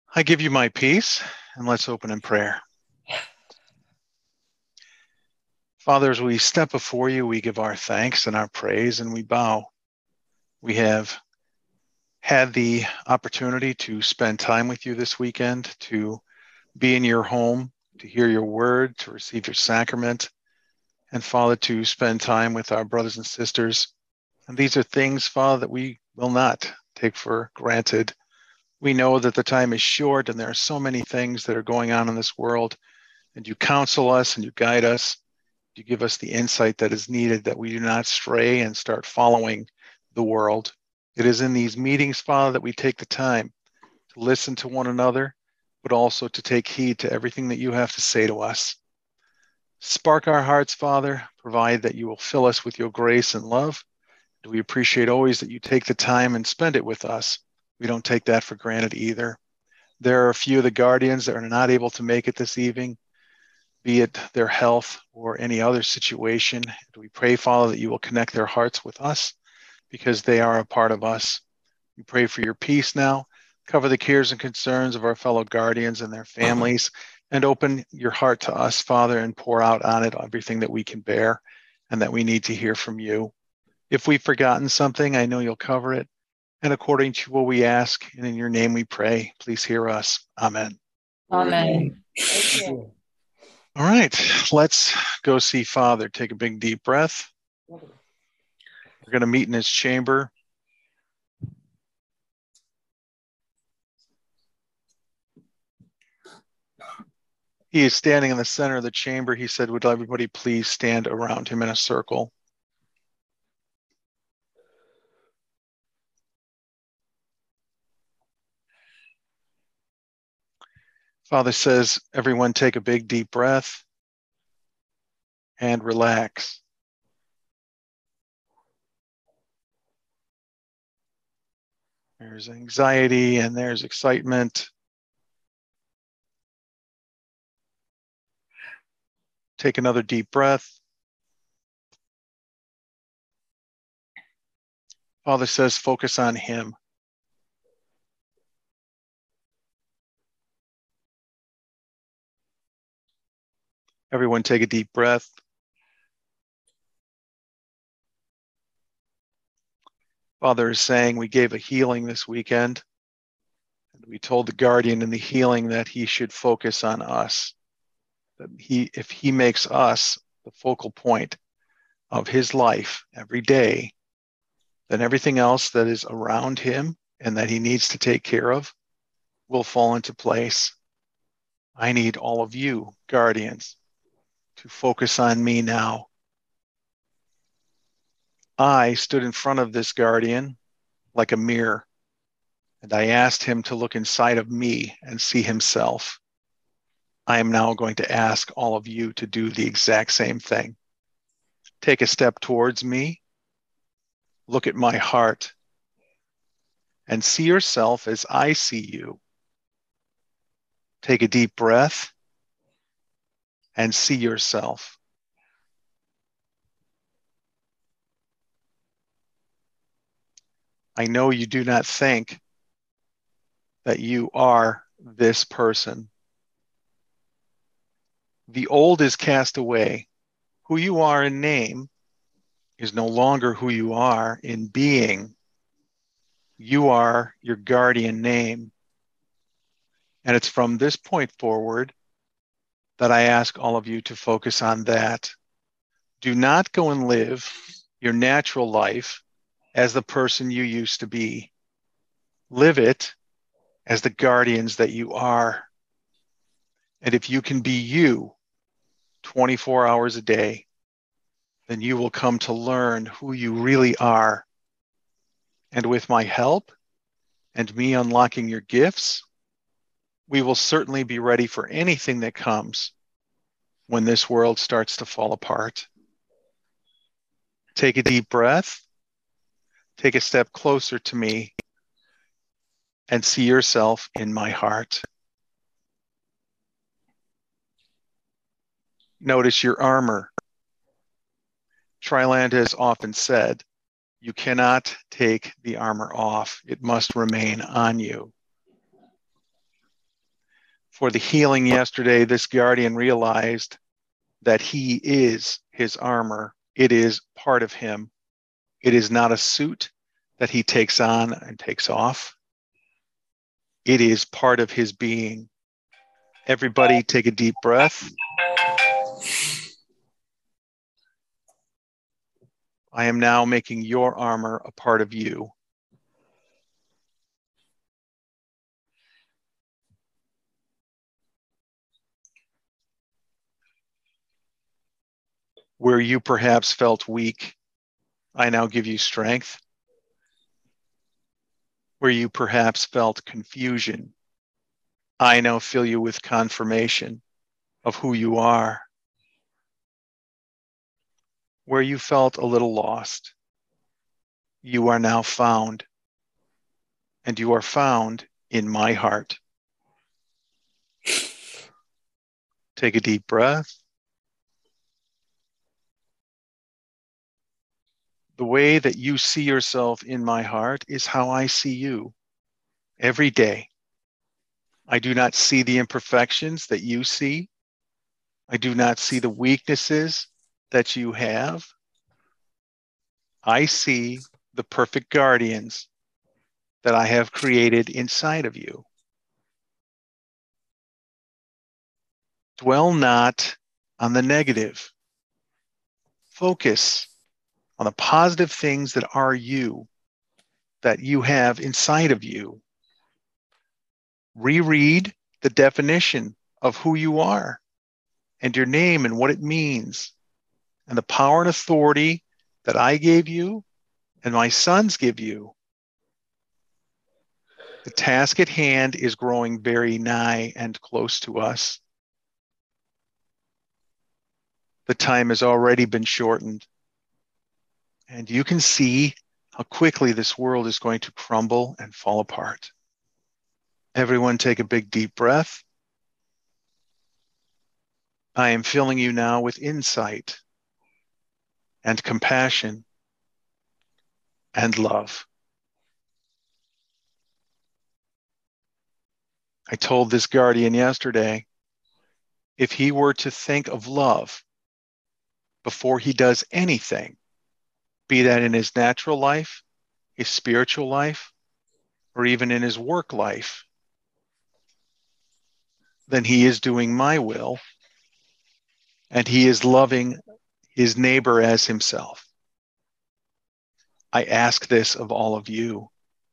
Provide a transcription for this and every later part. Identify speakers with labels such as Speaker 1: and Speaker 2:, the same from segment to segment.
Speaker 1: I give you my peace, and let's open in prayer. Father, as we step before you, we give our thanks and our praise, and we bow. We have had the opportunity to spend time with you this weekend, to be in your home, to hear your word, to receive your sacrament, and Father, to spend time with our brothers and sisters. And these are things, Father, that we will not take for granted. We know that the time is short and there are so many things that are going on in this world, and you counsel us and you guide us. You give us the insight that is needed, that we do not stray and start following the world. It is in these meetings, Father, that we take the time to listen to one another, but also to take heed to everything that you have to say to us. Spark our hearts, Father. Provide that you will fill us with your grace and love. We appreciate always that you take the time and spend it with us. We don't take that for granted either. There are a few of the guardians that are not able to make it this evening, be it their health or any other situation. We pray, Father, that you will connect their hearts with us because they are a part of us. We pray for your peace now. Cover the cares and concerns of our fellow guardians and their families, and open your heart to us, Father, and pour out on it everything that we can bear and that we need to hear from you. If we've forgotten something, I know you'll cover it. And according to what we ask, and in your name we pray, please hear us. Amen.
Speaker 2: Amen.
Speaker 1: All right, let's go see Father. Take a big deep breath. We're going to meet in his chamber. He is standing in the center of the chamber. He said, would everybody please stand around him in a circle? Father says, everyone take a big deep breath and relax. There's anxiety and there's excitement. Take another deep breath. Father says, focus on him. Everyone take a deep breath. Father is saying we gave a healing this weekend. And we told the guardian in the healing that he should focus on us. That if he makes us the focal point of his life every day, then everything else that is around him and that he needs to take care of will fall into place. I need all of you, guardians, to focus on me now. I stood in front of this guardian like a mirror, and I asked him to look inside of me and see himself. I am now going to ask all of you to do the exact same thing. Take a step towards me, look at my heart, and see yourself as I see you. Take a deep breath and see yourself. I know you do not think that you are this person. The old is cast away. Who you are in name is no longer who you are in being. You are your guardian name. And it's from this point forward that I ask all of you to focus on that. Do not go and live your natural life as the person you used to be. Live it as the guardians that you are. And if you can be you 24 hours a day, then you will come to learn who you really are. And with my help and me unlocking your gifts, we will certainly be ready for anything that comes when this world starts to fall apart. Take a deep breath, take a step closer to me, and see yourself in my heart. Notice your armor. Triland has often said, you cannot take the armor off. It must remain on you. For the healing yesterday, this guardian realized that he is his armor. It is part of him. It is not a suit that he takes on and takes off. It is part of his being. Everybody take a deep breath. I am now making your armor a part of you. Where you perhaps felt weak, I now give you strength. Where you perhaps felt confusion, I now fill you with confirmation of who you are. Where you felt a little lost, you are now found, and you are found in my heart. Take a deep breath. The way that you see yourself in my heart is how I see you every day. I do not see the imperfections that you see. I do not see the weaknesses that you have. I see the perfect guardians that I have created inside of you. Dwell not on the negative. Focus on the positive things that are you, that you have inside of you. Reread the definition of who you are and your name and what it means, and the power and authority that I gave you and my sons give you. The task at hand is growing very nigh and close to us. The time has already been shortened, and you can see how quickly this world is going to crumble and fall apart. Everyone take a big deep breath. I am filling you now with insight and compassion and love. I told this guardian yesterday, if he were to think of love before he does anything, be that in his natural life, his spiritual life, or even in his work life, then he is doing my will, and he is loving his neighbor as himself. I ask this of all of you.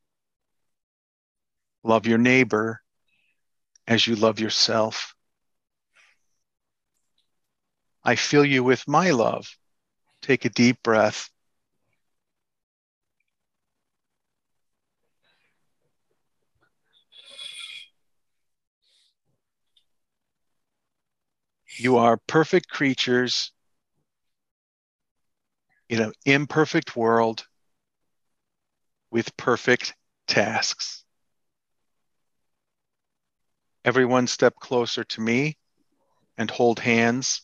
Speaker 1: Love your neighbor as you love yourself. I fill you with my love. Take a deep breath. You are perfect creatures in an imperfect world with perfect tasks. Everyone step closer to me and hold hands.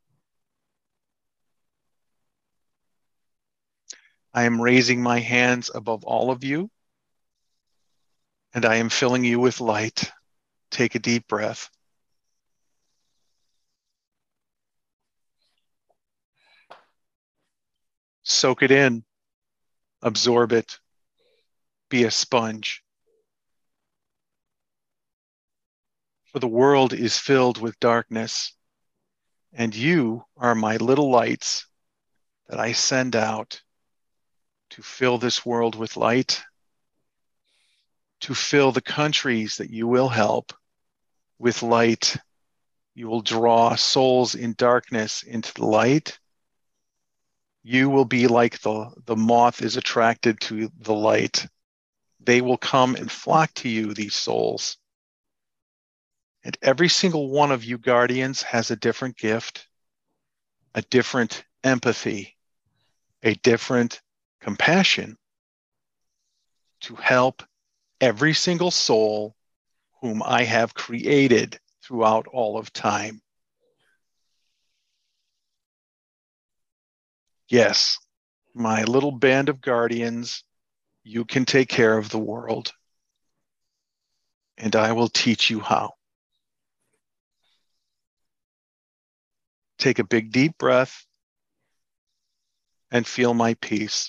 Speaker 1: I am raising my hands above all of you, and I am filling you with light. Take a deep breath. Soak it in, absorb it, be a sponge. For the world is filled with darkness, and you are my little lights that I send out to fill this world with light, to fill the countries that you will help with light. You will draw souls in darkness into the light. You will be like the moth is attracted to the light. They will come and flock to you, these souls. And every single one of you guardians has a different gift, a different empathy, a different compassion to help every single soul whom I have created throughout all of time. Yes, my little band of guardians, you can take care of the world, and I will teach you how. take a big deep breath and feel my peace.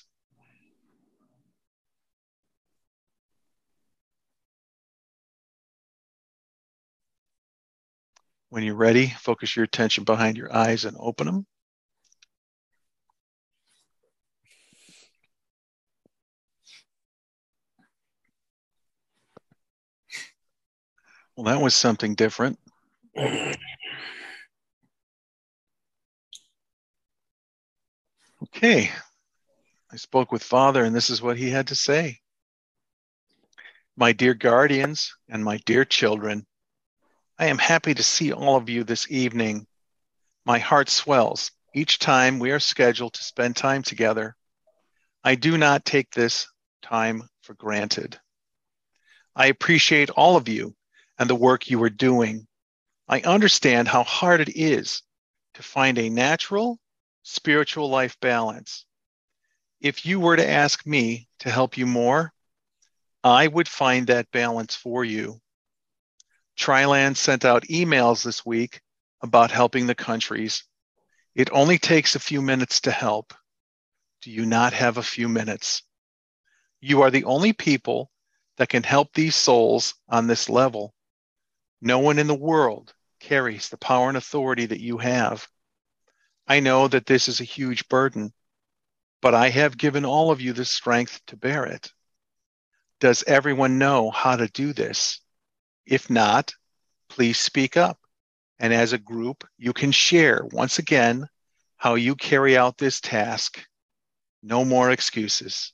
Speaker 1: When you're ready, focus your attention behind your eyes and open them. Well, that was something different. Okay. I spoke with Father, and this is what he had to say. My dear guardians and my dear children, I am happy to see all of you this evening. My heart swells each time we are scheduled to spend time together. I do not take this time for granted. I appreciate all of you and the work you are doing. I understand how hard it is to find a natural, spiritual life balance. If you were to ask me to help you more, I would find that balance for you. Triland sent out emails this week about helping the countries. It only takes a few minutes to help. Do you not have a few minutes? You are the only people that can help these souls on this level. No one in the world carries the power and authority that you have. I know that this is a huge burden, but I have given all of you the strength to bear it. Does everyone know how to do this? If not, please speak up. And as a group, you can share once again how you carry out this task. No more excuses.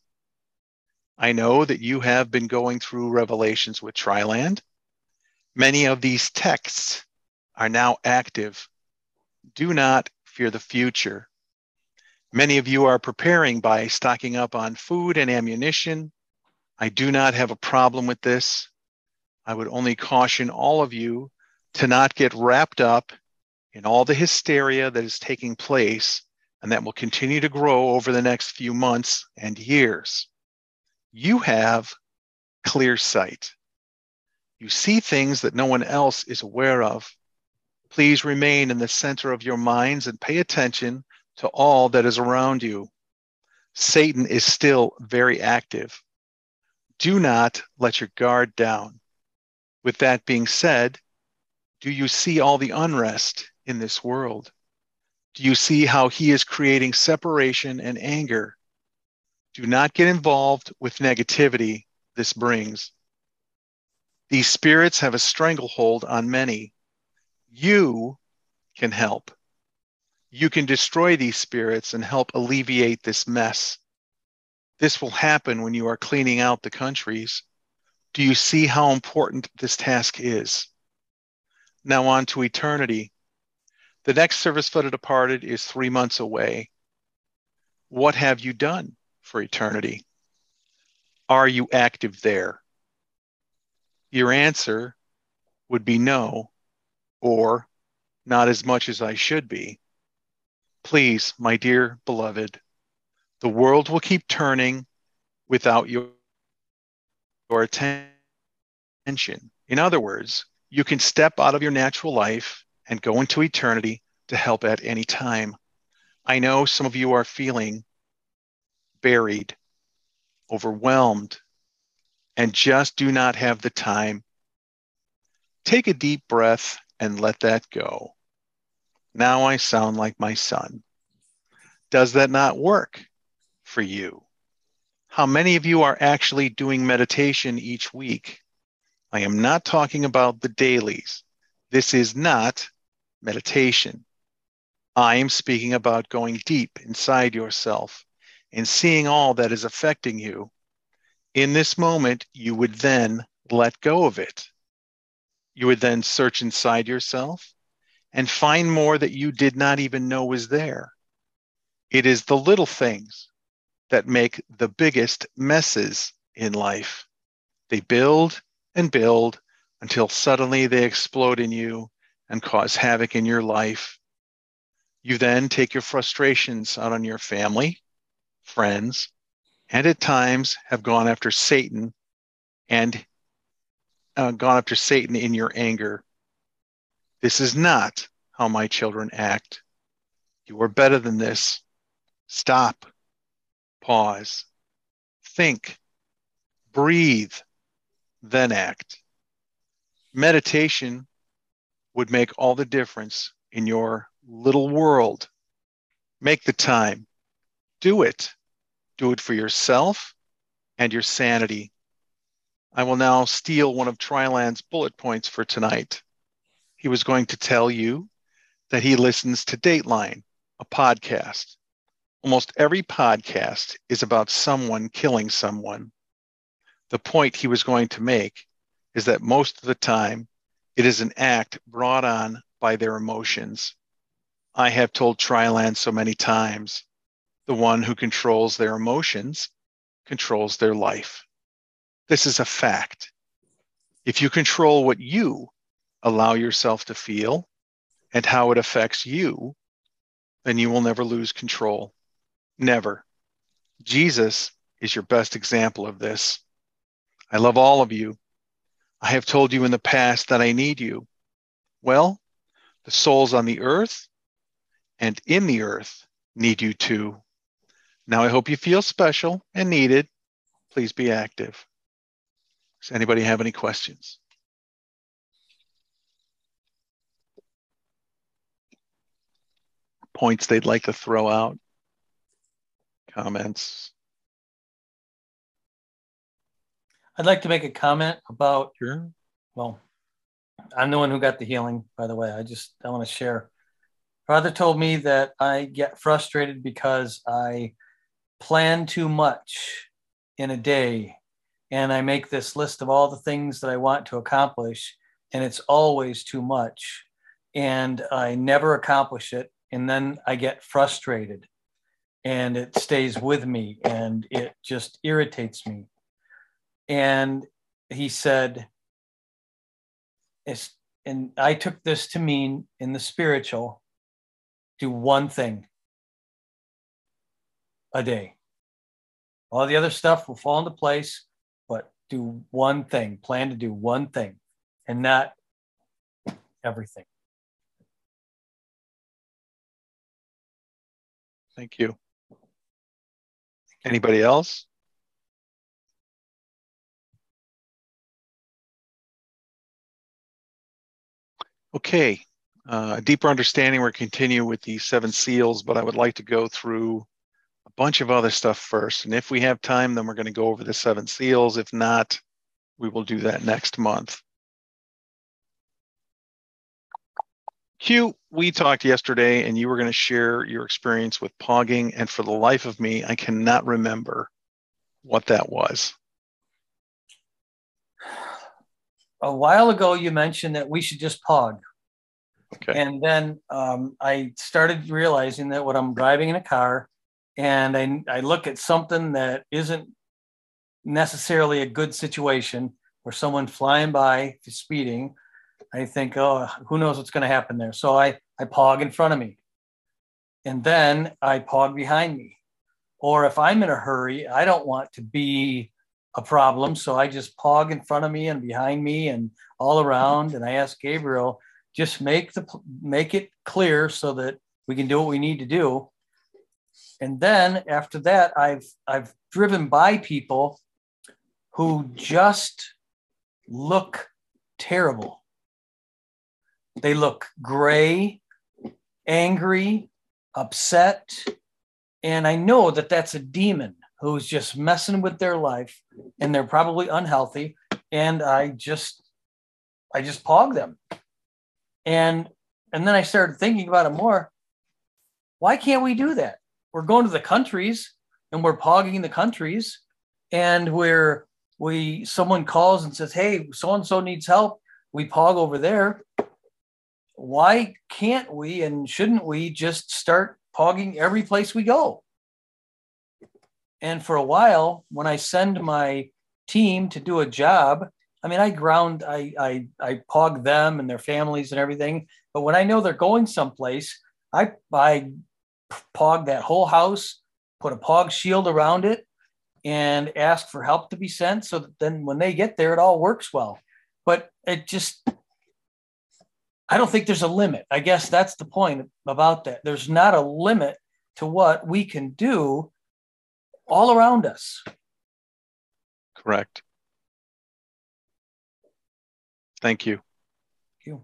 Speaker 1: I know that you have been going through revelations with Triland. Many of these texts are now active. Do not fear the future. Many of you are preparing by stocking up on food and ammunition. I do not have a problem with this. I would only caution all of you to not get wrapped up in all the hysteria that is taking place and that will continue to grow over the next few months and years. You have clear sight. You see things that no one else is aware of. Please remain in the center of your minds and pay attention to all that is around you. Satan is still very active. Do not let your guard down. With that being said, do you see all the unrest in this world? Do you see how he is creating separation and anger? Do not get involved with negativity this brings. These spirits have a stranglehold on many. You can help. You can destroy these spirits and help alleviate this mess. This will happen when you are cleaning out the countries. Do you see how important this task is? Now on to eternity. The next service for the departed is 3 months away. What have you done for eternity? Are you active there? Your answer would be no, or not as much as I should be. Please, my dear beloved, the world will keep turning without your attention. In other words, you can step out of your natural life and go into eternity to help at any time. I know some of you are feeling buried, overwhelmed, and just do not have the time. Take a deep breath and let that go. Now I sound like my son. Does that not work for you? How many of you are actually doing meditation each week? I am not talking about the dailies. This is not meditation. I am speaking about going deep inside yourself and seeing all that is affecting you. In this moment, you would then let go of it. You would then search inside yourself and find more that you did not even know was there. It is the little things that make the biggest messes in life. They build and build until suddenly they explode in you and cause havoc in your life. You then take your frustrations out on your family, friends, and at times have gone after Satan and gone after Satan in your anger. This is not how my children act. You are better than this. Stop, pause, think, breathe, then act. Meditation would make all the difference in your little world. Make the time. Do it. Do it for yourself and your sanity. I will now steal one of Tryland's bullet points for tonight. He was going to tell you that he listens to Dateline, a podcast. Almost every podcast is about someone killing someone. The point he was going to make is that most of the time, it is an act brought on by their emotions. I have told Tryland so many times, the one who controls their emotions controls their life. This is a fact. If you control what you allow yourself to feel and how it affects you, then you will never lose control. Never. Jesus is your best example of this. I love all of you. I have told you in the past that I need you. Well, the souls on the earth and in the earth need you too. Now I hope you feel special and needed. Please be active. Does anybody have any questions? Points they'd like to throw out? Comments?
Speaker 2: I'd like to make a comment about,
Speaker 1: Sure.
Speaker 2: well, I'm the one who got the healing, by the way. I want to share. Father told me that I get frustrated because I plan too much in a day. And I make this list of all the things that I want to accomplish, and it's always too much. And I never accomplish it. And then I get frustrated and it stays with me and it just irritates me. And he said, and I took this to mean in the spiritual, do one thing a day. All the other stuff will fall into place, but do one thing, plan to do one thing and not everything.
Speaker 1: Thank you. Anybody else? Okay. A deeper understanding, we're continuing with the 7 seals, but I would like to go through a bunch of other stuff first. And if we have time, then we're going to go over the 7 seals. If not, we will do that next month. Hugh, we talked yesterday and you were going to share your experience with pogging. And for the life of me, I cannot remember what that was.
Speaker 2: A while ago, you mentioned that we should just pog.
Speaker 1: Okay.
Speaker 2: And then I started realizing that when I'm driving in a car and I look at something that isn't necessarily a good situation, or someone flying by speeding, I think, oh, who knows what's going to happen there. So I pog in front of me. And then I pog behind me. Or if I'm in a hurry, I don't want to be a problem. So I just pog in front of me and behind me and all around. And I ask Gabriel, just make it clear so that we can do what we need to do. And then after that, I've driven by people who just look terrible. They look gray, angry, upset. And I know that that's a demon who's just messing with their life and they're probably unhealthy. And I just pog them. And then I started thinking about it more. Why can't we do that? We're going to the countries and we're pogging the countries, and someone calls and says, hey, so-and-so needs help. We pog over there. Why can't we and shouldn't we just start pogging every place we go? And for a while, when I send my team to do a job, I mean, I pog them and their families and everything. But when I know they're going someplace, I pog that whole house, put a pog shield around it, and ask for help to be sent so that then when they get there, it all works well. But I don't think there's a limit. I guess that's the point about that. There's not a limit to what we can do all around us.
Speaker 1: Correct. Thank you.
Speaker 2: Thank you.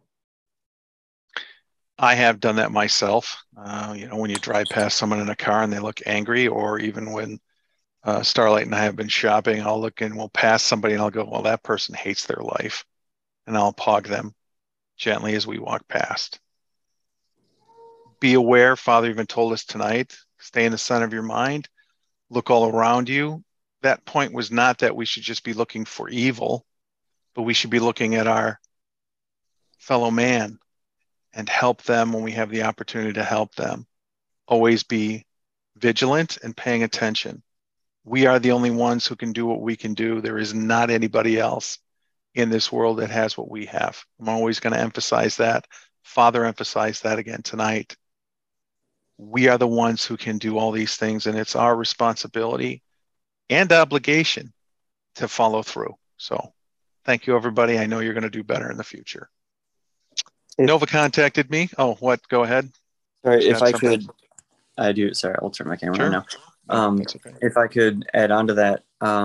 Speaker 1: I have done that myself. When you drive past someone in a car and they look angry, or even when Starlight and I have been shopping, I'll look and we'll pass somebody and I'll go, well, that person hates their life. And I'll pog them gently as we walk past. Be aware, Father even told us tonight, stay in the center of your mind, look all around you. That point was not that we should just be looking for evil, but we should be looking at our fellow man and help them when we have the opportunity to help them. Always be vigilant and paying attention. We are the only ones who can do what we can do. There is not anybody else in this world that has what we have. I'm always going to emphasize that. Father emphasized that again tonight. We are the ones who can do all these things, and it's our responsibility and obligation to follow through. So thank you, everybody. I know you're going to do better in the future. Nova contacted me. Oh, what? Go ahead.
Speaker 3: Sorry, if I could, I do. Sorry, I'll turn my camera on now.
Speaker 1: That's okay.
Speaker 3: If I could add on to that,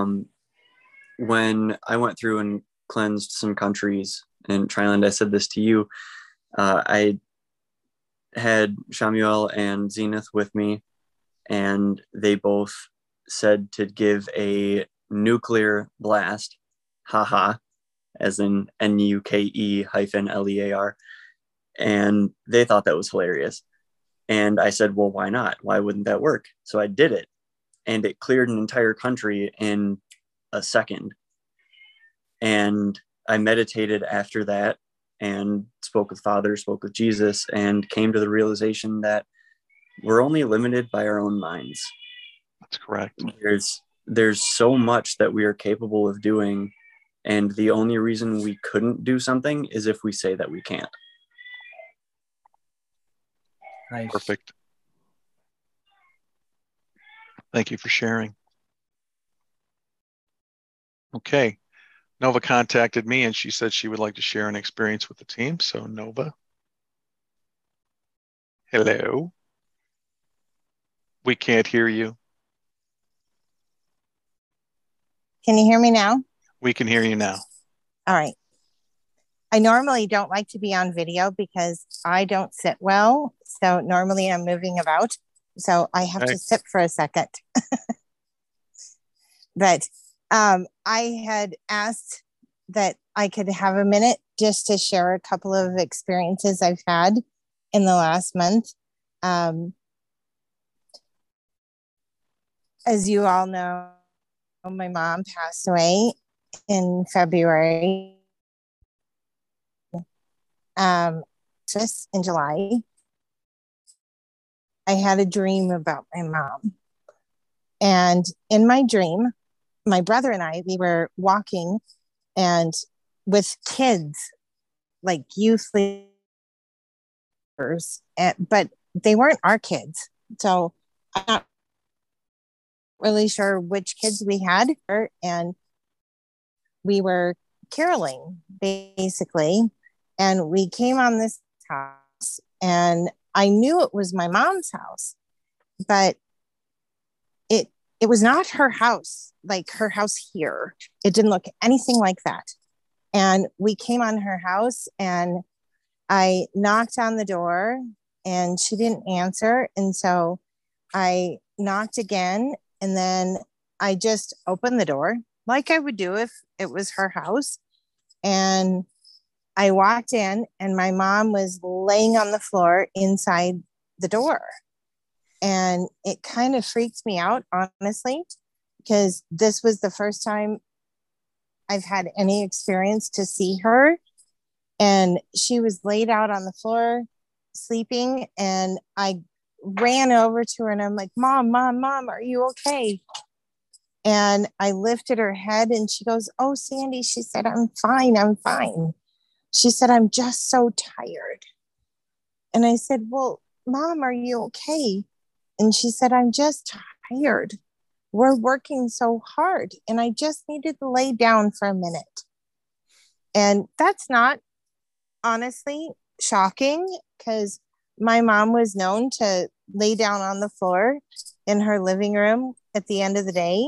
Speaker 3: when I went through and cleansed some countries in Triland, I said this to you. I had Shamuel and Zenith with me, and they both said to give a nuclear blast, haha, as in NUKE-LEAR. And they thought that was hilarious. And I said, well, why not? Why wouldn't that work? So I did it, and it cleared an entire country in a second. And I meditated after that and spoke with Father, spoke with Jesus, and came to the realization that we're only limited by our own minds.
Speaker 1: That's correct.
Speaker 3: There's so much that we are capable of doing, and the only reason we couldn't do something is if we say that we can't.
Speaker 2: Nice.
Speaker 1: Perfect. Thank you for sharing. Okay. Nova contacted me and she said she would like to share an experience with the team. So Nova. Hello. We can't hear you.
Speaker 4: Can you hear me now?
Speaker 1: We can hear you now.
Speaker 4: All right. I normally don't like to be on video because I don't sit well. So normally I'm moving about. So I have to sit for a second. But I had asked that I could have a minute just to share a couple of experiences I've had in the last month. As you all know, my mom passed away in February. Just in July, I had a dream about my mom. And in my dream, my brother and I, we were walking and with kids, like youth leaders, but they weren't our kids. So I'm not really sure which kids we had. And we were caroling, basically. And we came on this house, and I knew it was my mom's house, but it was not her house, like her house here. It didn't look anything like that. And we came on her house, and I knocked on the door, and she didn't answer. And so I knocked again, and then I just opened the door like I would do if it was her house. And I walked in, and my mom was laying on the floor inside the door. And it kind of freaked me out, honestly, because this was the first time I've had any experience to see her. And she was laid out on the floor sleeping. And I ran over to her and I'm like, Mom, are you okay? And I lifted her head and she goes, oh, Sandy, she said, I'm fine. She said, I'm just so tired. And I said, well, Mom, are you okay? And she said, I'm just tired. We're working so hard. And I just needed to lay down for a minute. And that's not, honestly, shocking because my mom was known to lay down on the floor in her living room at the end of the day,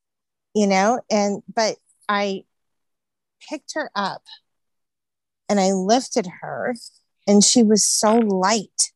Speaker 4: but I picked her up and I lifted her, and she was so light.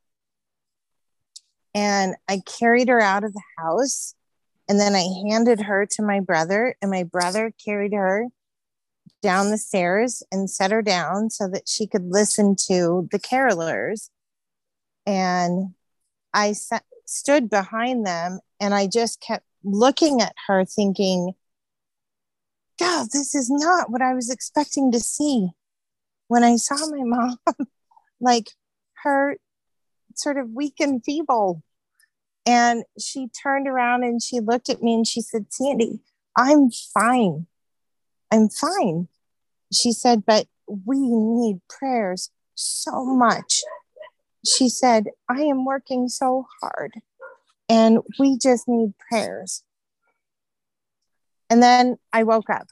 Speaker 4: And I carried her out of the house, and then I handed her to my brother, and my brother carried her down the stairs and set her down so that she could listen to the carolers. And I stood behind them, and I just kept looking at her thinking, God, this is not what I was expecting to see. When I saw my mom, like her sort of weak and feeble. And she turned around and she looked at me and she said, Sandy, I'm fine. I'm fine. She said, but we need prayers so much. She said, I am working so hard and we just need prayers. And then I woke up.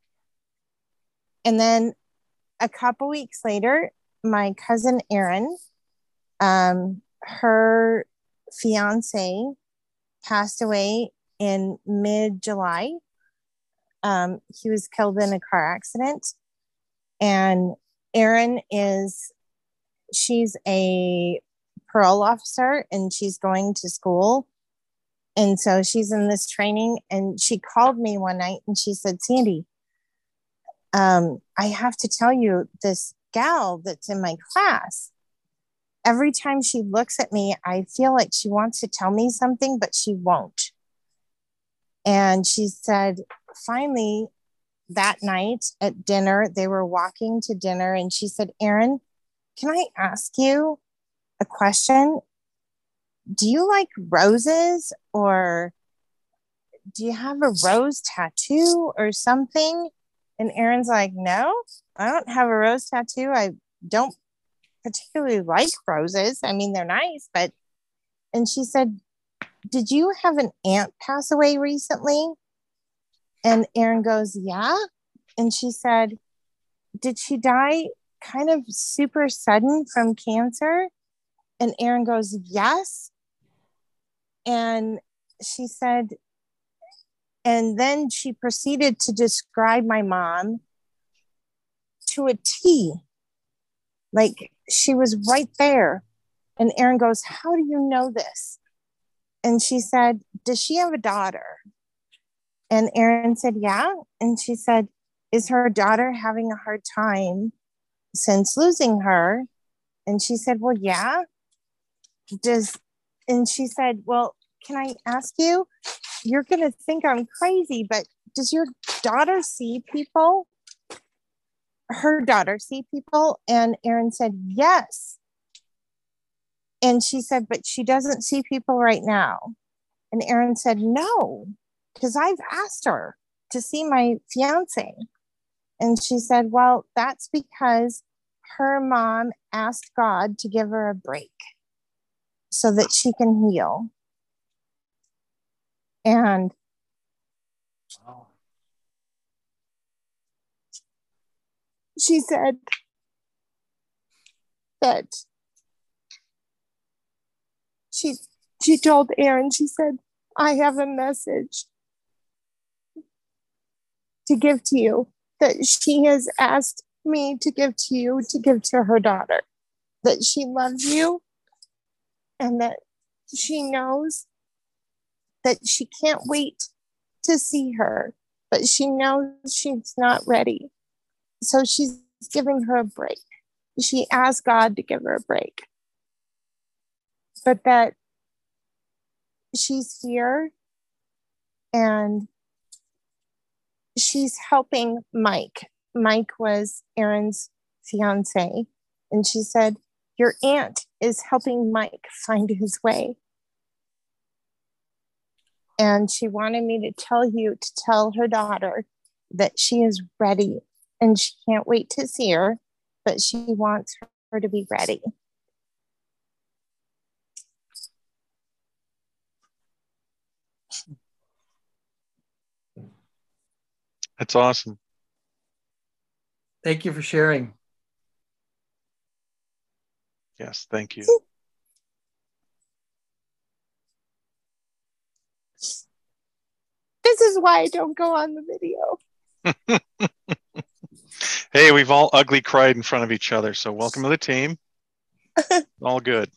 Speaker 4: And then a couple weeks later, my cousin Erin, her fiance passed away in mid-July. He was killed in a car accident. And Erin she's a parole officer and she's going to school. And so she's in this training, and she called me one night and she said, Sandy, I have to tell you, this gal that's in my class, every time she looks at me, I feel like she wants to tell me something, but she won't. And she said, finally, that night at dinner, they were walking to dinner, and she said, Erin, can I ask you a question? Do you like roses, or do you have a rose tattoo or something? And Erin's like, no, I don't have a rose tattoo. I don't particularly like roses. I mean, they're nice, but, and she said, did you have an aunt pass away recently? And Erin goes, yeah. And she said, did she die kind of super sudden from cancer? And Erin goes, yes. And she said, and then she proceeded to describe my mom to a T. Like she was right there. And Erin goes, how do you know this? And she said, does she have a daughter? And Erin said, yeah. And she said, is her daughter having a hard time since losing her? And she said, well, yeah. And she said, well, can I ask you, you're going to think I'm crazy, but does your daughter see people? Her daughter see people? And Erin said, yes. And she said, but she doesn't see people right now. And Erin said, no, because I've asked her to see my fiance. And she said, well, that's because her mom asked God to give her a break so that she can heal. And she said that she told Erin, she said, I have a message to give to you that she has asked me to give to you, to give to her daughter, that she loves you and that she knows that she can't wait to see her, but she knows she's not ready. So she's giving her a break. She asked God to give her a break, but that she's here and she's helping Mike. Mike was Erin's fiance. And she said, your aunt is helping Mike find his way. And she wanted me to tell her daughter that she is ready and she can't wait to see her, but she wants her to be ready.
Speaker 1: That's awesome.
Speaker 2: Thank you for sharing.
Speaker 1: Yes, thank you.
Speaker 4: This is why I don't go on the video.
Speaker 1: Hey, we've all ugly cried in front of each other, so welcome to the team. All good.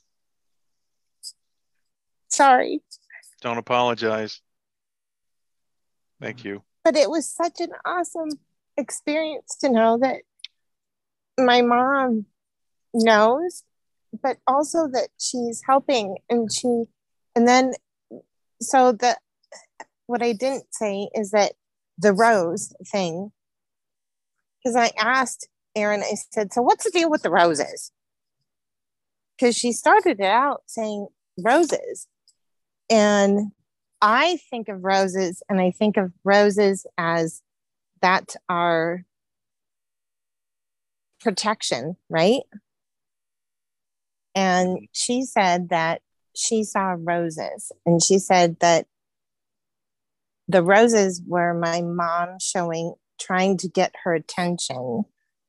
Speaker 4: Sorry.
Speaker 1: Don't apologize. Thank you.
Speaker 4: But it was such an awesome experience to know that my mom knows, but also that she's helping, and then so that what I didn't say is that the rose thing, because I asked Erin, I said, so what's the deal with the roses? Because she started it out saying roses. And I think of roses, and I think of roses as that's our protection, right? And she said that she saw roses, and she said that the roses were my mom trying to get her attention.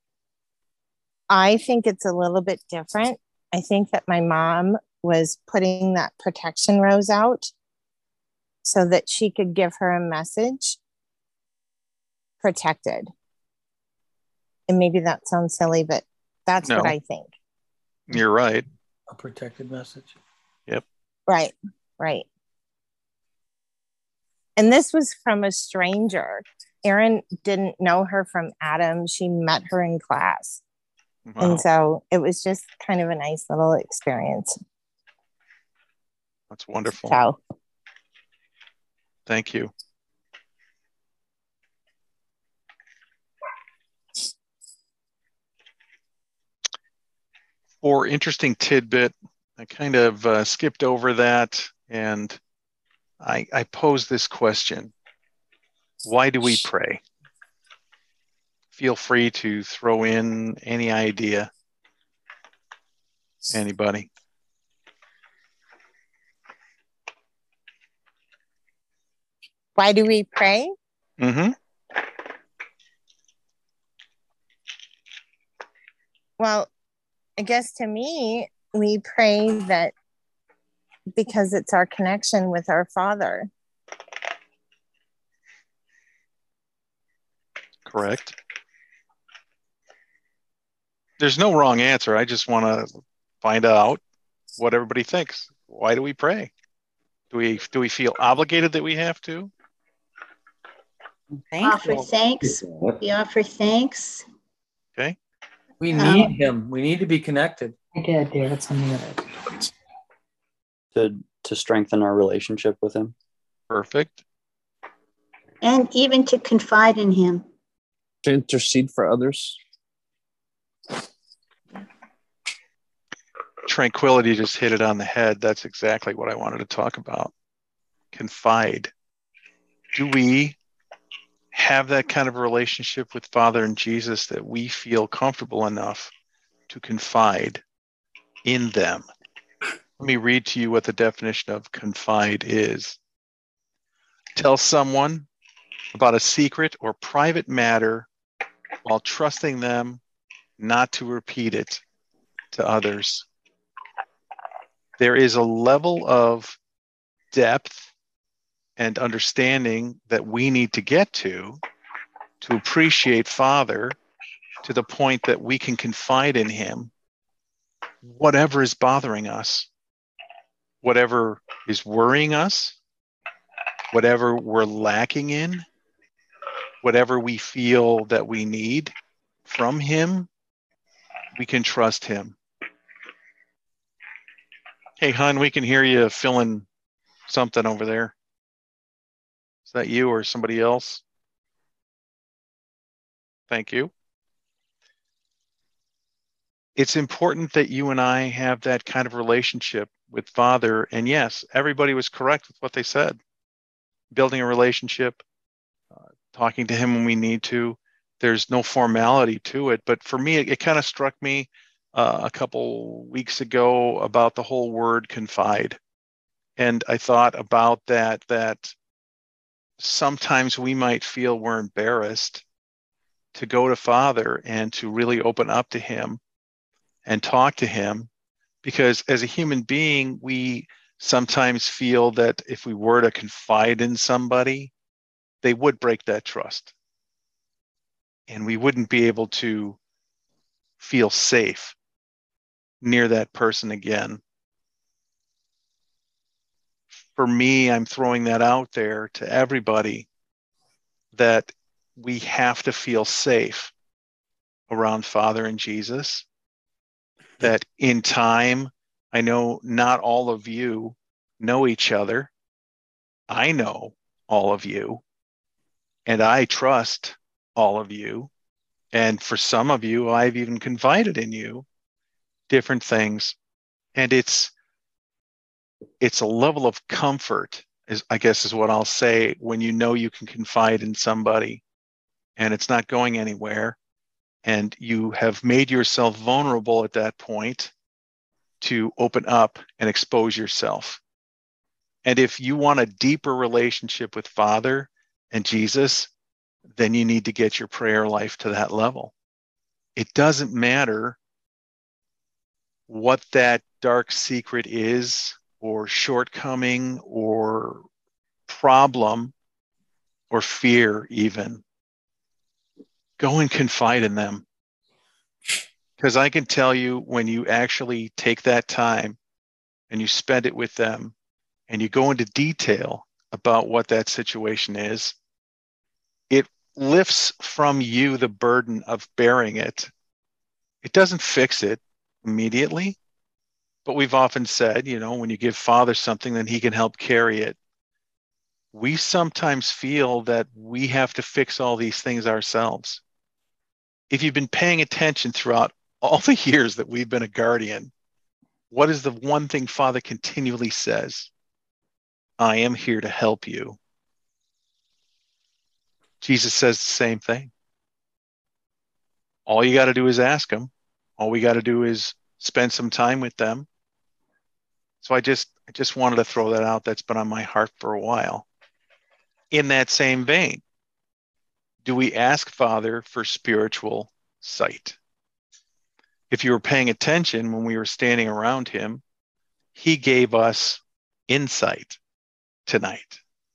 Speaker 4: I think it's a little bit different. I think that my mom was putting that protection rose out so that she could give her a message, protected. And maybe that sounds silly, but that's what I think.
Speaker 1: You're right.
Speaker 2: A protected message.
Speaker 1: Yep.
Speaker 4: Right. And this was from a stranger. Erin didn't know her from Adam. She met her in class. Wow. And so it was just kind of a nice little experience.
Speaker 1: That's wonderful.
Speaker 4: So,
Speaker 1: thank you. For interesting tidbit, I kind of skipped over that, and I posed this question. Why do we pray? Feel free to throw in any idea. Anybody?
Speaker 4: Why do we pray?
Speaker 1: Mm-hmm.
Speaker 4: Well, I guess to me, we pray that because it's our connection with our Father.
Speaker 1: Correct. There's no wrong answer. I just want to find out what everybody thinks. Why do we pray? Do we feel obligated that we have to?
Speaker 5: Offer thanks. We offer thanks.
Speaker 1: Okay.
Speaker 2: We need him. We need to be connected.
Speaker 6: I did, dear. That's something that
Speaker 3: to strengthen our relationship with him.
Speaker 1: Perfect.
Speaker 5: And even to confide in him.
Speaker 7: To intercede for others.
Speaker 1: Tranquility just hit it on the head. That's exactly what I wanted to talk about. Confide. Do we have that kind of relationship with Father and Jesus that we feel comfortable enough to confide in them? Let me read to you what the definition of confide is. Tell someone about a secret or private matter while trusting them not to repeat it to others. There is a level of depth and understanding that we need to get to appreciate Father to the point that we can confide in him whatever is bothering us, whatever is worrying us, whatever we're lacking in, whatever we feel that we need from him, we can trust him. Hey, hon, we can hear you filling something over there. Is that you or somebody else? Thank you. It's important that you and I have that kind of relationship with Father. And yes, everybody was correct with what they said. Building a relationship, talking to him when we need to. There's no formality to it. But for me, it kind of struck me a couple weeks ago about the whole word confide. And I thought about that sometimes we might feel we're embarrassed to go to Father and to really open up to him and talk to him Because as a human being, we sometimes feel that if we were to confide in somebody, they would break that trust. And we wouldn't be able to feel safe near that person again. For me, I'm throwing that out there to everybody, that we have to feel safe around Father and Jesus. That in time, I know not all of you know each other. I know all of you, and I trust all of you. And for some of you, I've even confided in you different things. And it's a level of comfort, is I guess is what I'll say, when you know you can confide in somebody and it's not going anywhere, and you have made yourself vulnerable at that point to open up and expose yourself. And if you want a deeper relationship with Father and Jesus, then you need to get your prayer life to that level. It doesn't matter what that dark secret is, or shortcoming, or problem, or fear even. Go and confide in them. Because I can tell you, when you actually take that time and you spend it with them and you go into detail about what that situation is, it lifts from you the burden of bearing it. It doesn't fix it immediately, but we've often said, when you give Father something, then he can help carry it. We sometimes feel that we have to fix all these things ourselves. If you've been paying attention throughout all the years that we've been a guardian, what is the one thing Father continually says? I am here to help you. Jesus says the same thing. All you got to do is ask him. All we got to do is spend some time with them. So I just wanted to throw that out. That's been on my heart for a while. In that same vein, do we ask Father for spiritual sight? If you were paying attention when we were standing around him, he gave us insight tonight.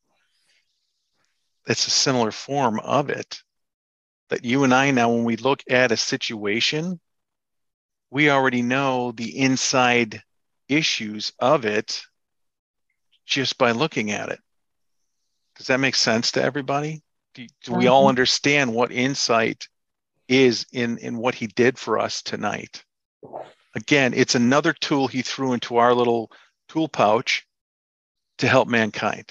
Speaker 1: It's a similar form of it, that you and I now, when we look at a situation, we already know the inside issues of it just by looking at it. Does that make sense to everybody? Do we all understand what insight is in what he did for us tonight? Again, it's another tool he threw into our little tool pouch to help mankind,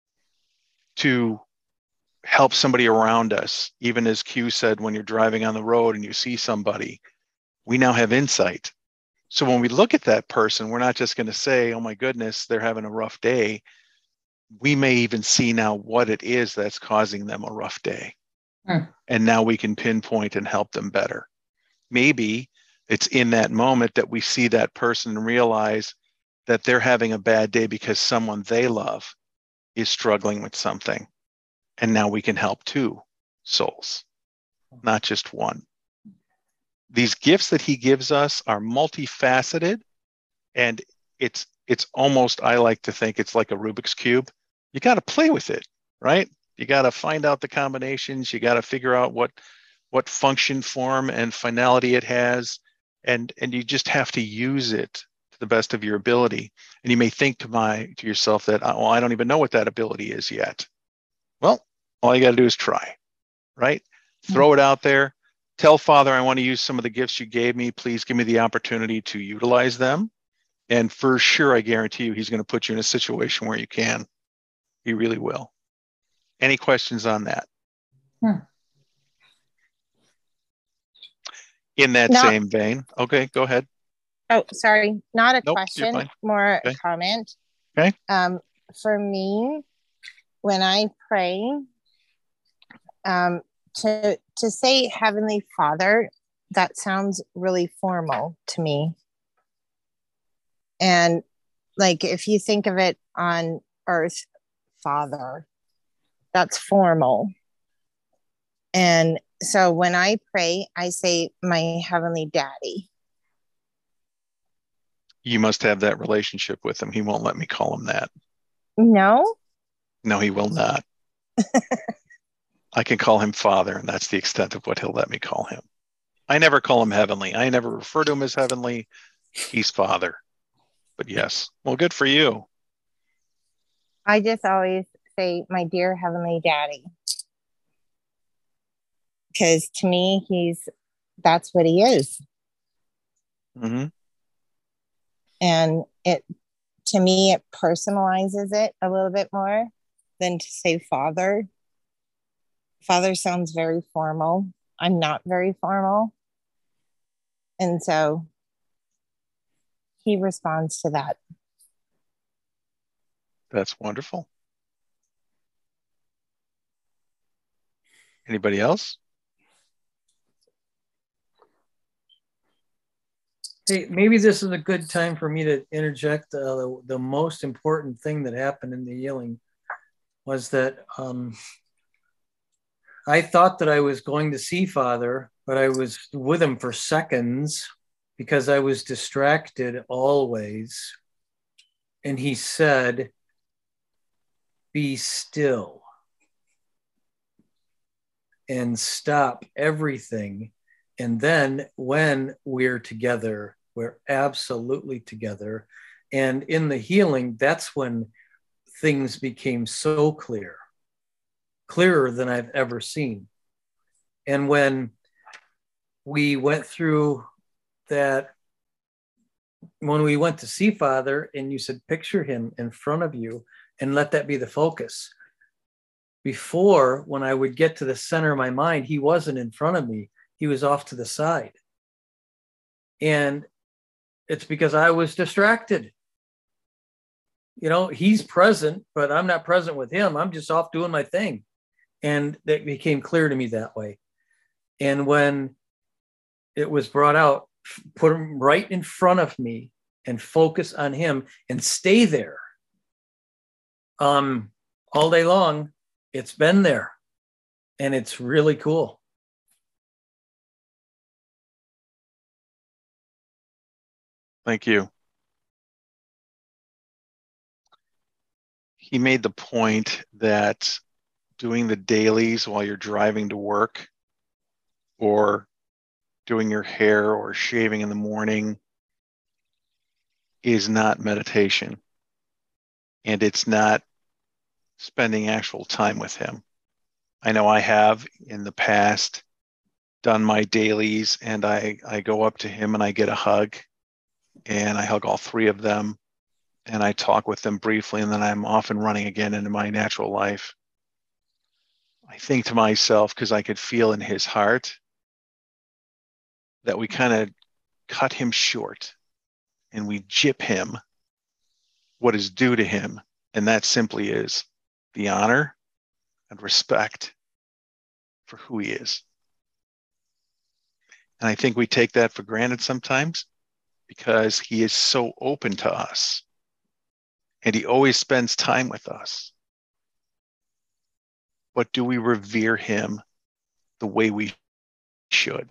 Speaker 1: to help somebody around us. Even as Q said, when you're driving on the road and you see somebody, we now have insight. So when we look at that person, we're not just going to say, oh my goodness, they're having a rough day. We may even see now what it is that's causing them a rough day. And now we can pinpoint and help them better. Maybe it's in that moment that we see that person and realize that they're having a bad day because someone they love is struggling with something. And now we can help two souls, not just one. These gifts that he gives us are multifaceted, and it's almost, I like to think it's like a Rubik's Cube. You got to play with it, right? You got to find out the combinations. You got to figure out what function, form, and finality it has. And you just have to use it to the best of your ability. And you may think to yourself that, well, I don't even know what that ability is yet. Well, all you got to do is try, right? Throw it out there. Tell Father, I want to use some of the gifts you gave me. Please give me the opportunity to utilize them. And for sure, I guarantee you, he's going to put you in a situation where you can. He really will. Any questions on that? In that same vein. Okay, go ahead.
Speaker 4: Oh, sorry. Not a
Speaker 1: Nope,
Speaker 4: question, more a comment.
Speaker 1: Okay.
Speaker 4: For me, when I pray, to say Heavenly Father, that sounds really formal to me. And like, if you think of it on earth, Father, that's formal. And so when I pray, I say, my Heavenly Daddy.
Speaker 1: You must have that relationship with him. He won't let me call him that.
Speaker 4: No?
Speaker 1: No, he will not. I can call him Father, and that's the extent of what he'll let me call him. I never call him Heavenly. I never refer to him as Heavenly. He's Father. But yes, well, good for you.
Speaker 4: I just always say, my dear Heavenly Daddy. Because to me, that's what he is.
Speaker 1: Mm-hmm.
Speaker 4: And to me, it personalizes it a little bit more than to say Father. Father sounds very formal. I'm not very formal. And so he responds to that.
Speaker 1: That's wonderful. Anybody else?
Speaker 2: Hey, maybe this is a good time for me to interject. The most important thing that happened in the healing was that I thought that I was going to see Father, but I was with him for seconds because I was distracted always. And he said, "Be still and stop everything." And then when we're together, we're absolutely together. And in the healing, that's when things became so clear, clearer than I've ever seen. And when we went through that, when we went to see Father and you said, picture him in front of you and let that be the focus. Before, when I would get to the center of my mind, he wasn't in front of me. He was off to the side. And it's because I was distracted. You know, he's present, but I'm not present with him. I'm just off doing my thing. And that became clear to me that way. And when it was brought out, put him right in front of me and focus on him and stay there. All day long, it's been there. And it's really cool.
Speaker 1: Thank you. He made the point that doing the dailies while you're driving to work or doing your hair or shaving in the morning is not meditation. And it's not spending actual time with him. I know I have in the past done my dailies and I go up to him and I get a hug and I hug all three of them and I talk with them briefly and then I'm off and running again into my natural life. I think to myself, because I could feel in his heart that we kind of cut him short and we gyp him what is due to him. And that simply is the honor and respect for who he is. And I think we take that for granted sometimes because he is so open to us and he always spends time with us. But do we revere him the way we should?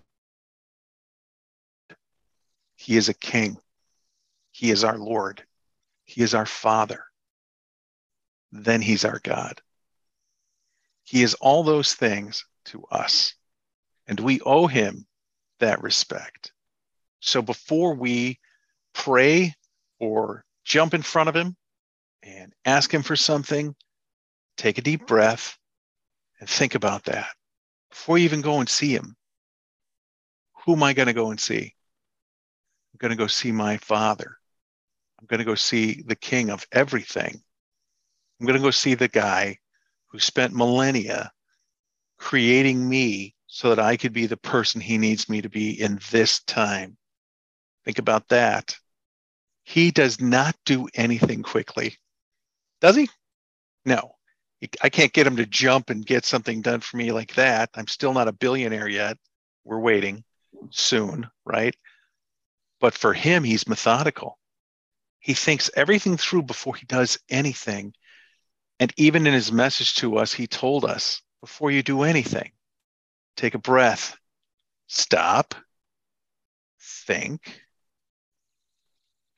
Speaker 1: He is a king. He is our Lord. He is our Father. Then he's our God. He is all those things to us, and we owe him that respect. So before we pray or jump in front of him and ask him for something, take a deep breath and think about that. Before you even go and see him, who am I going to go and see? I'm going to go see my Father. I'm going to go see the King of everything. I'm going to go see the guy who spent millennia creating me so that I could be the person he needs me to be in this time. Think about that. He does not do anything quickly. Does he? No. I can't get him to jump and get something done for me like that. I'm still not a billionaire yet. We're waiting soon, right? But for him, he's methodical. He thinks everything through before he does anything. And even in his message to us, he told us, before you do anything, take a breath, stop, think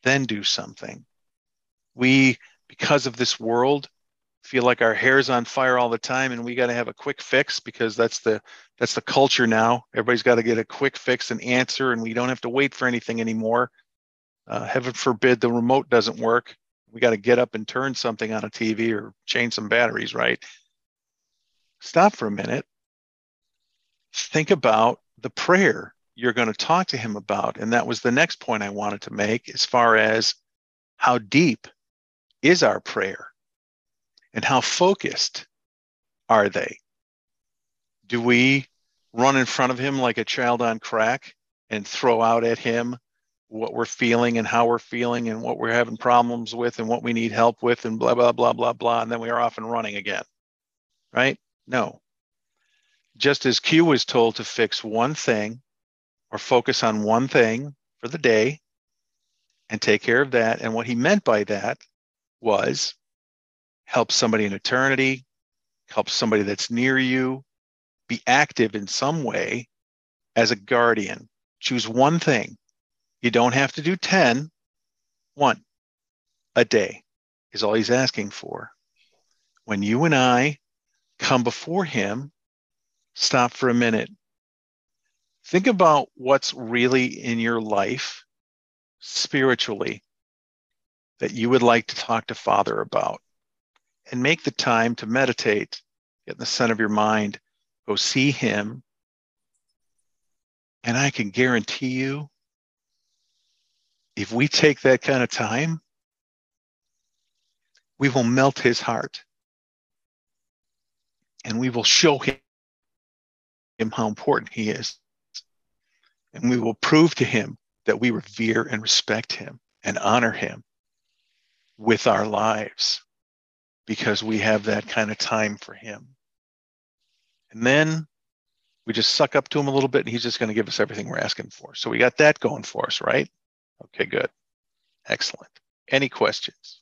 Speaker 1: then do something. We, because of this world, feel like our hair's on fire all the time and we got to have a quick fix because that's the culture now. Everybody's got to get a quick fix and answer, and we don't have to wait for anything anymore. Heaven forbid the remote doesn't work. We got to get up and turn something on a TV or change some batteries, right? Stop for a minute. Think about the prayer you're going to talk to him about. And that was the next point I wanted to make, as far as how deep is our prayer and how focused are they? Do we run in front of him like a child on crack and throw out at him what we're feeling and how we're feeling and what we're having problems with and what we need help with and blah, blah, blah, blah, blah. And then we are off and running again, right? No. Just as Q was told to fix one thing or focus on one thing for the day and take care of that. And what he meant by that was help somebody in eternity, help somebody that's near you, be active in some way as a guardian. Choose one thing. You don't have to do 10. One a day is all he's asking for. When you and I come before him, stop for a minute. Think about what's really in your life spiritually that you would like to talk to Father about, and make the time to meditate, get in the center of your mind, go see him. And I can guarantee you, if we take that kind of time, we will melt his heart and we will show him how important he is. And we will prove to him that we revere and respect him and honor him with our lives, because we have that kind of time for him. And then we just suck up to him a little bit and he's just going to give us everything we're asking for. So we got that going for us, right? Okay, good. Excellent. Any questions?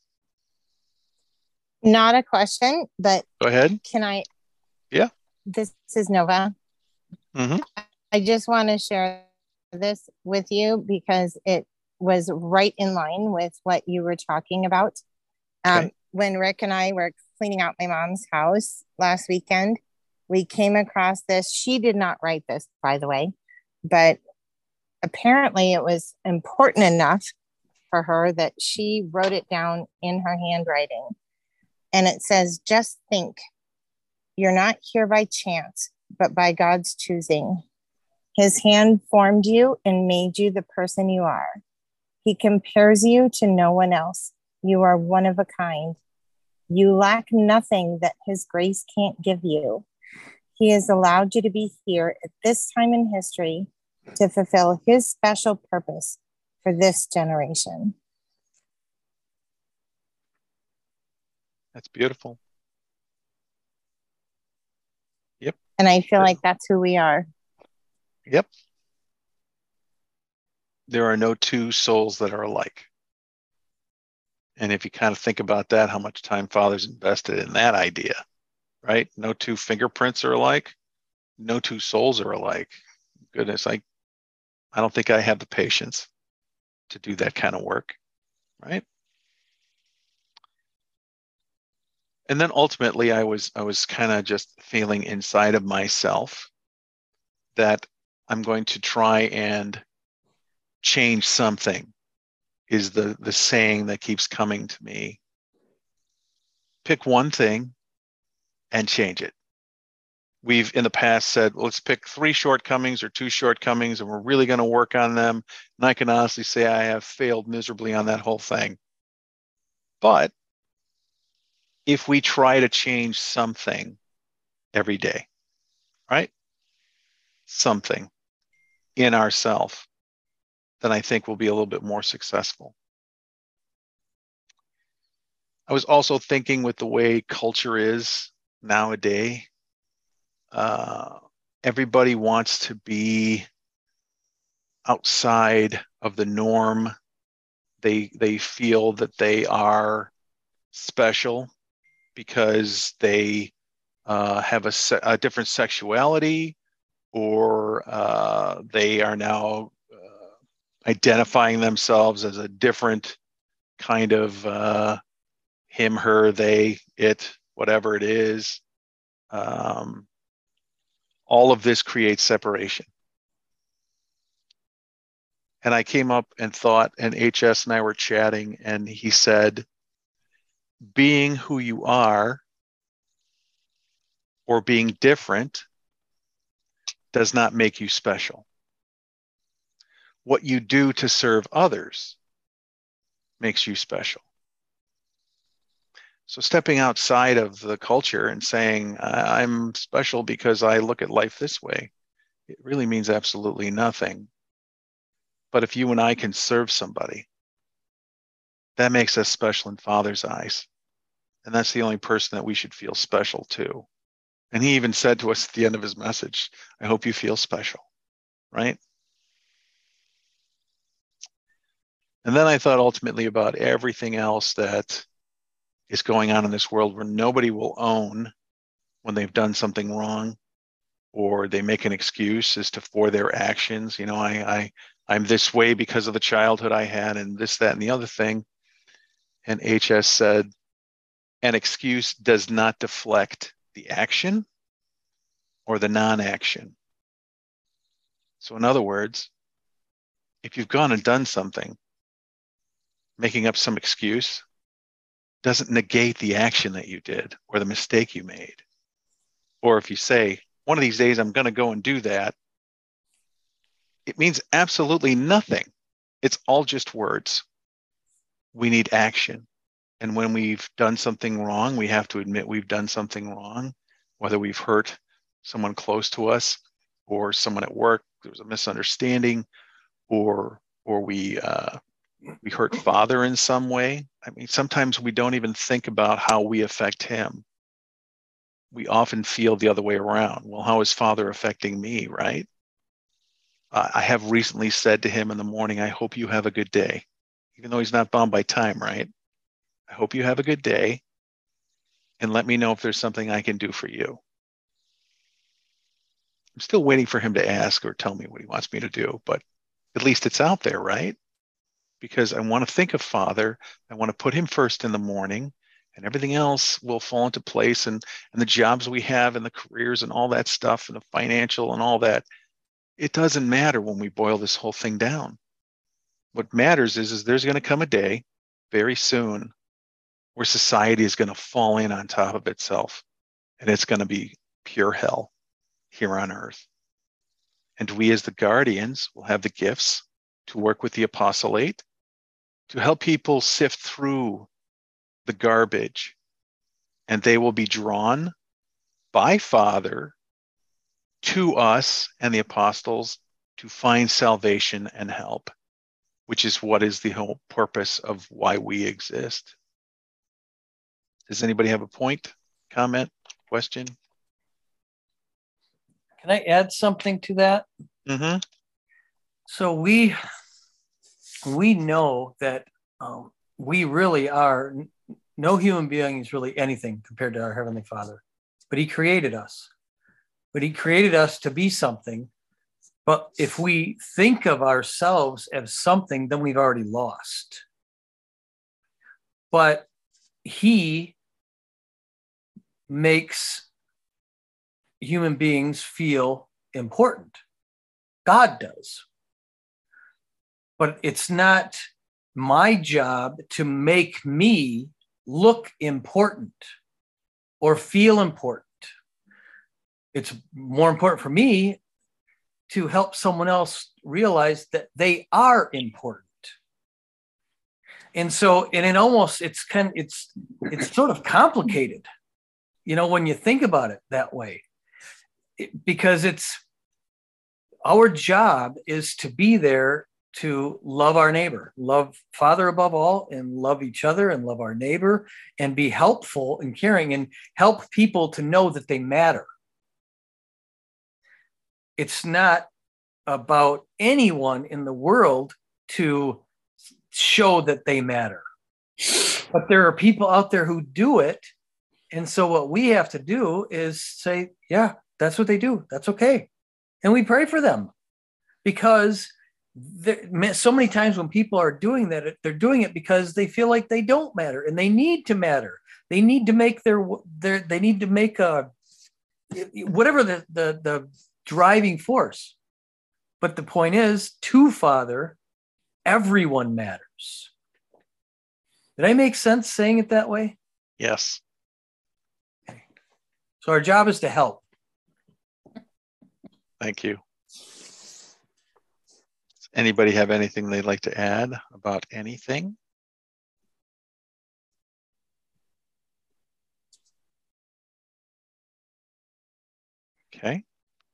Speaker 4: Not a question, but
Speaker 1: go ahead.
Speaker 4: Can I?
Speaker 1: Yeah.
Speaker 4: This is Nova.
Speaker 1: Mm-hmm.
Speaker 4: I just want to share this with you because it was right in line with what you were talking about.
Speaker 1: Okay.
Speaker 4: When Rick and I were cleaning out my mom's house last weekend, we came across this. She did not write this, by the way, but apparently it was important enough for her that she wrote it down in her handwriting. And it says, just think, you're not here by chance, but by God's choosing. His hand formed you and made you the person you are. He compares you to no one else. You are one of a kind. You lack nothing that his grace can't give you. He has allowed you to be here at this time in history to fulfill his special purpose for this generation.
Speaker 1: That's beautiful. Yep.
Speaker 4: And I feel like that's who we are.
Speaker 1: Yep. There are no two souls that are alike. And if you kind of think about that, how much time Father's invested in that idea, right? No two fingerprints are alike. No two souls are alike. Goodness, I don't think I have the patience to do that kind of work, right? And then ultimately, I was kind of just feeling inside of myself that I'm going to try and change something, is the saying that keeps coming to me. Pick one thing and change it. We've in the past said, let's pick 3 shortcomings or 2 shortcomings, and we're really going to work on them. And I can honestly say I have failed miserably on that whole thing. But if we try to change something every day, right? Something in ourself, then I think we'll be a little bit more successful. I was also thinking with the way culture is nowadays, everybody wants to be outside of the norm. They feel that they are special because they have a different sexuality, or they are now identifying themselves as a different kind of him, her, they, it, whatever it is. All of this creates separation. And I came up and thought, and HS and I were chatting, and he said, being who you are or being different does not make you special. What you do to serve others makes you special. So stepping outside of the culture and saying, I'm special because I look at life this way, it really means absolutely nothing. But if you and I can serve somebody, that makes us special in Father's eyes. And that's the only person that we should feel special to. And he even said to us at the end of his message, I hope you feel special, right? And then I thought ultimately about everything else that is going on in this world where nobody will own when they've done something wrong, or they make an excuse as to for their actions. You know, I'm this way because of the childhood I had and this, that, and the other thing. And HS said, an excuse does not deflect the action or the non-action. So in other words, if you've gone and done something, making up some excuse doesn't negate the action that you did or the mistake you made. Or if you say, one of these days I'm going to go and do that, it means absolutely nothing. It's all just words. We need action. And when we've done something wrong, we have to admit we've done something wrong, whether we've hurt someone close to us or someone at work, there was a misunderstanding, or we hurt Father in some way. I mean, sometimes we don't even think about how we affect him. We often feel the other way around. Well, how is Father affecting me, right? I have recently said to him in the morning, I hope you have a good day, even though he's not bound by time, right? I hope you have a good day, and let me know if there's something I can do for you. I'm still waiting for him to ask or tell me what he wants me to do, but at least it's out there, right? Because I want to think of Father. I want to put him first in the morning, and everything else will fall into place, and the jobs we have and the careers and all that stuff and the financial and all that. It doesn't matter when we boil this whole thing down. What matters is there's going to come a day very soon where society is going to fall in on top of itself, and it's going to be pure hell here on earth. And we as the guardians will have the gifts to work with the apostolate to help people sift through the garbage, and they will be drawn by Father to us and the apostles to find salvation and help, which is what is the whole purpose of why we exist. Does anybody have a point, comment, question?
Speaker 2: Can I add something to that?
Speaker 1: Mm-hmm.
Speaker 2: So we know that we really are, no human being is really anything compared to our Heavenly Father, but he created us. But he created us to be something. But if we think of ourselves as something, then we've already lost. But he makes human beings feel important. God does. But it's not my job to make me look important or feel important. It's more important for me to help someone else realize that they are important. And so, and it almost, it's sort of complicated, you know, when you think about it that way, because it's our job is to be there to love our neighbor, love Father above all, and love each other and love our neighbor and be helpful and caring and help people to know that they matter. It's not about anyone in the world to show that they matter. But there are people out there who do it. And so what we have to do is say, yeah, that's what they do. That's okay. And we pray for them because so many times when people are doing that, they're doing it because they feel like they don't matter and they need to matter. They need to make they need to make whatever the driving force. But the point is, to Father, everyone matters. Did I make sense saying it that way?
Speaker 1: Yes.
Speaker 2: Okay. So our job is to help.
Speaker 1: Thank you. Does anybody have anything they'd like to add about anything? Okay.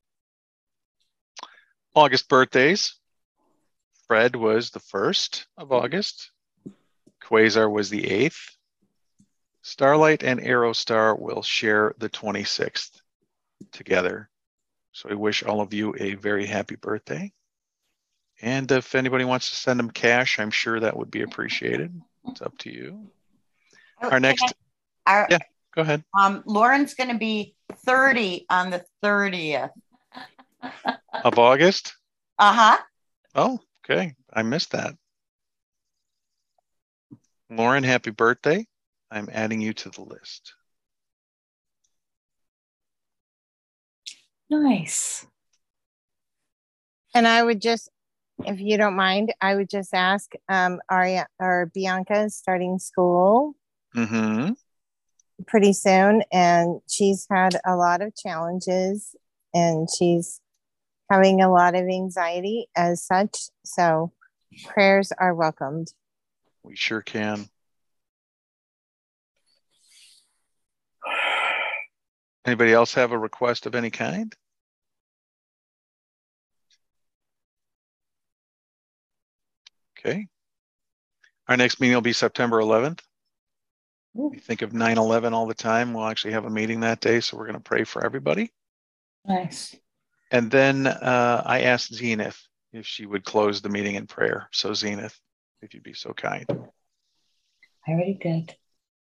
Speaker 1: August birthdays. Fred was the 1st of August. Quasar was the 8th. Starlight and Aerostar will share the 26th together. So I wish all of you a very happy birthday. And if anybody wants to send them cash, I'm sure that would be appreciated. It's up to you. Our next, yeah, go ahead.
Speaker 6: Lauren's going to be 30 on the 30th.
Speaker 1: Of August?
Speaker 6: Uh-huh.
Speaker 1: Oh, okay. I missed that. Lauren, happy birthday. I'm adding you to the list.
Speaker 8: Nice.
Speaker 4: And I would just, if you don't mind, I would just ask, Aria or Bianca is starting school pretty soon, and she's had a lot of challenges, and she's having a lot of anxiety as such. So prayers are welcomed.
Speaker 1: We sure can. Anybody else have a request of any kind? Okay. Our next meeting will be September 11th. We think of 9/11 all the time. We'll actually have a meeting that day, so we're going to pray for everybody.
Speaker 8: Nice.
Speaker 1: And then I asked Zenith if she would close the meeting in prayer. So Zenith, if you'd be so kind.
Speaker 8: I already did.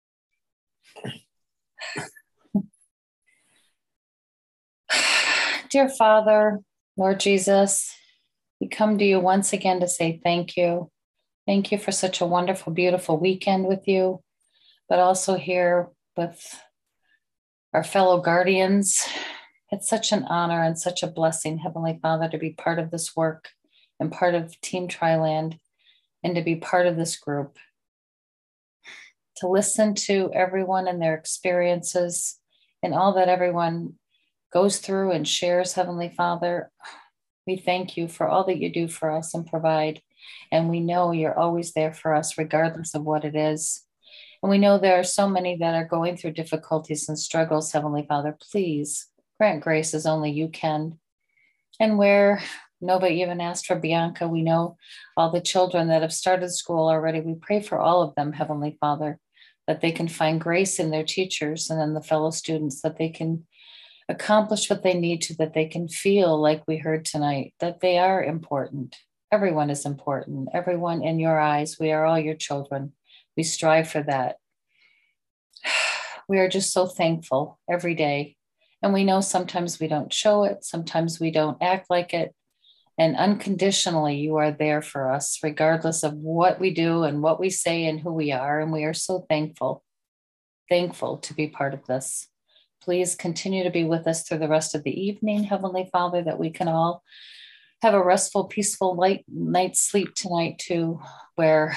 Speaker 8: Dear Father, Lord Jesus, we come to you once again to say thank you. Thank you for such a wonderful, beautiful weekend with you, but also here with our fellow guardians. It's such an honor and such a blessing, Heavenly Father, to be part of this work and part of Team Triland and to be part of this group. To listen to everyone and their experiences and all that everyone goes through and shares, Heavenly Father. We thank you for all that you do for us and provide. And we know you're always there for us, regardless of what it is. And we know there are so many that are going through difficulties and struggles, Heavenly Father. Please grant grace as only you can. And where nobody even asked for Bianca, we know all the children that have started school already. We pray for all of them, Heavenly Father, that they can find grace in their teachers and in the fellow students, that they can accomplish what they need to, that they can feel like we heard tonight, that they are important. Everyone is important. Everyone in your eyes, we are all your children. We strive for that. We are just so thankful every day. And we know sometimes we don't show it. Sometimes we don't act like it. And unconditionally, you are there for us, regardless of what we do and what we say and who we are. And we are so thankful to be part of this. Please continue to be with us through the rest of the evening, Heavenly Father, that we can all have a restful, peaceful night's sleep tonight too, where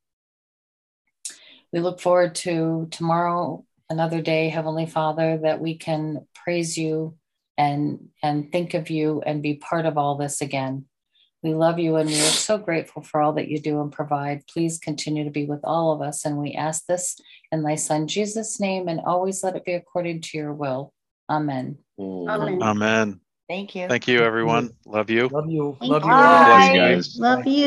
Speaker 8: we look forward to tomorrow, another day, Heavenly Father, that we can praise you and think of you and be part of all this again. We love you and we are so grateful for all that you do and provide. Please continue to be with all of us. And we ask this in thy son, Jesus' name, and always let it be according to your will. Amen.
Speaker 5: Amen.
Speaker 1: Amen.
Speaker 6: Thank you.
Speaker 1: Thank you, everyone. Love you.
Speaker 2: Love you.
Speaker 5: Thank
Speaker 2: Love
Speaker 5: you.
Speaker 2: you.
Speaker 1: Bless
Speaker 5: Bye.
Speaker 1: you guys.
Speaker 5: Love you.